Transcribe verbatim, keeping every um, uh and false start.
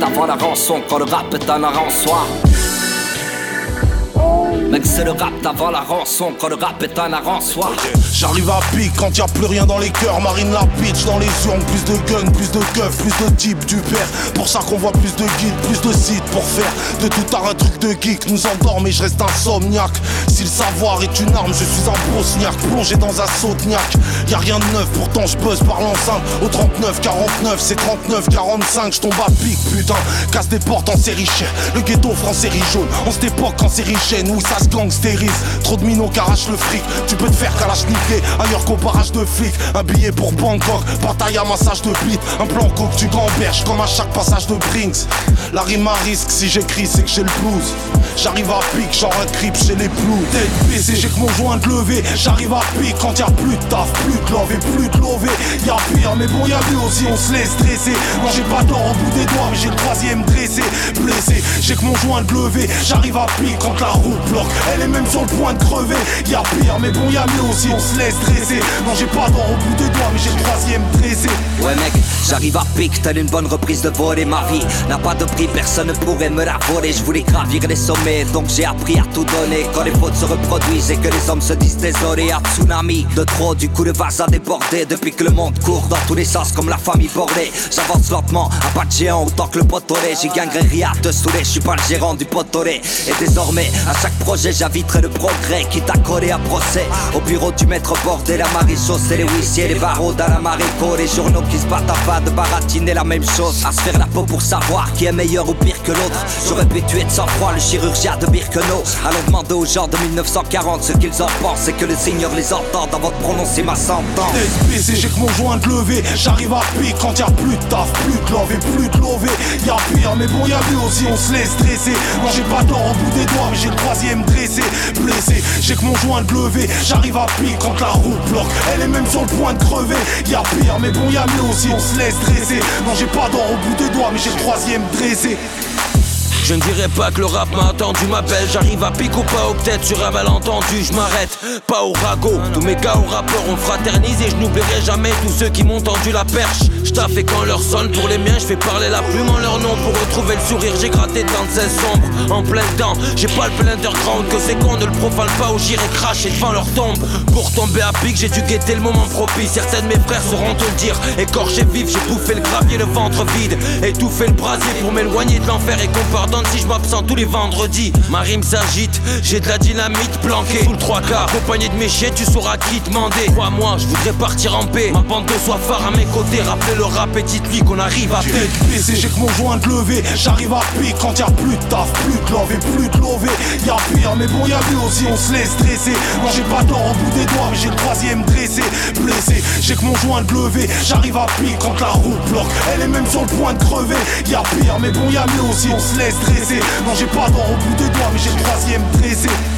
avant la rançon, quand le rap est un arrançoir. Mec, c'est le rap d'avant la rançon, quand le rap est un arrançoir. Okay. J'arrive à pic quand y'a plus rien dans les cœurs. Marine la pitch dans les urnes, plus de guns, plus de keufs, plus de types du père. Pour ça qu'on voit plus de guides, plus de sites pour faire de tout art un truc de geek. Nous endorme et je reste insomniaque. Si le savoir est une arme, je suis un bosniaque plongé dans un sautniaque. Y'a rien de neuf, pourtant je buzz par l'enceinte. Au trente-neuf quarante-neuf, c'est trente-neuf quarante-cinq. J'tombe à pic, putain, casse des portes en série chère. Le ghetto France série jaune, en cette époque en série chaîne où ça se gangstérise. Trop de minots qu'arrachent le fric. Tu peux te faire kalachniquer ailleurs qu'au barrage de flics. Un billet pour Bangkok, bataille à massage de bite. Un plan coke tu gamberges comme à chaque passage de Brinks. La rime à risque, si j'écris c'est que j'ai le blues. J'arrive à pic, genre un crip chez les blues. Tête baissée, j'ai que mon joint de lever. J'arrive à pic quand y'a plus de taf, plus de love et plus de lové. Y'a pire, mais bon y'a mieux aussi, on se laisse dresser. Moi j'ai pas d'or au bout des doigts, mais j'ai le troisième dressé. Blessé, j'ai que mon joint de lever. J'arrive à pic quand la route bloque. Elle est même sur le point de crever. Y'a pire, mais bon y'a mieux aussi, on se laisse dresser. Non j'ai pas d'or au bout des doigts, mais j'ai le troisième dressé. Ouais mec, j'arrive à pic, telle une bonne reprise de voler. Ma vie n'a pas de prix, personne ne pourrait me la voler. Je voulais gravir les sommets, donc j'ai appris à tout donner. Quand les fautes se reproduisent et que les hommes se disent désolés. À tsunami de trop, du coup le vase a débordé. Depuis que le monde court dans tous les sens comme la famille bordée. J'avance lentement, à pas de géant autant que le potoré. J'y gagnerai rien de saouler, je suis pas le gérant du potoré. Et désormais, à chaque projet j'inviterai le progrès. Quitte à coller à procès, au bureau du maître bordé. La maréchaussée, les huissiers, les barreaux dans la maréco. Les journaux qui se battent afin de baratiner la même chose. À se faire la peau pour savoir qui est meilleur ou pire que l'autre. J'aurais pu tuer de sang-froid le chirurgien de Birkenau. Allons demander aux gens de mille neuf cent quarante ce qu'ils en pensent. Et que le Seigneur les entende avant de prononcer ma sentence. Tête baissée, j'ai que mon joint de lever. J'arrive à pic quand y'a plus de taf, plus de love et plus de lové. Y'a pire, mais bon y'a mieux aussi, on se laisse dresser. Moi j'ai pas d'or au bout des doigts, mais j'ai le troisième dressé. Blessé, j'ai que mon joint de lever. J'arrive à pic quand la route bloque. Elle est même sur le point de crever. Y'a pire, mais bon y'a mieux aussi, on se laisse dresser. Non j'ai pas d'or au bout des doigts, mais j'ai le troisième dressé. Je ne dirais pas que le rap m'a attendu, ma belle. J'arrive à pic ou pas, ou peut-être sur un malentendu. Je m'arrête, pas au ragot. Tous mes gars au rappeur ont fraternisé. Je n'oublierai jamais tous ceux qui m'ont tendu la perche. Je taffe et quand leur sonne pour les miens, je fais parler la plume en leur nom. Pour retrouver le sourire, j'ai gratté dans de sombres. En plein temps, j'ai pas le plein underground. Que c'est qu'on ne le profane pas ou j'irai cracher devant leur tombe. Pour tomber à pic, j'ai dû guetter le moment propice. Certains de mes frères sauront te le dire. Écorché vif, j'ai bouffé le gravier, le ventre vide. Étouffé le brasier pour m'éloigner de l'enfer et qu'on pardonne si je m'absente tous les vendredis. Ma rime s'agite, j'ai de la dynamite planquée sous le trois quarts. Accompagné de mes chiens, tu sauras qui demander. Crois-moi, je voudrais partir en paix. Ma bande de soit phare à mes côtés. Rappelez le rap et dites-lui qu'on arrive à paix. J'ai baissé, j'ai que mon joint de lever. J'arrive à pic quand y'a plus de taf, plus de love et plus de lové. Y'a pire, mais bon y'a mieux aussi, on se laisse dresser. Moi j'ai pas d'or au bout des doigts, mais j'ai le troisième dressé. Blessé, j'ai que mon joint de lever. J'arrive à pic quand la route bloque. Elle est même sur le point de crever. Y'a pire, mais bon y'a mieux aussi, on se laisse dresser. Non j'ai pas d'or au bout des doigts, mais j'ai le troisième dressé.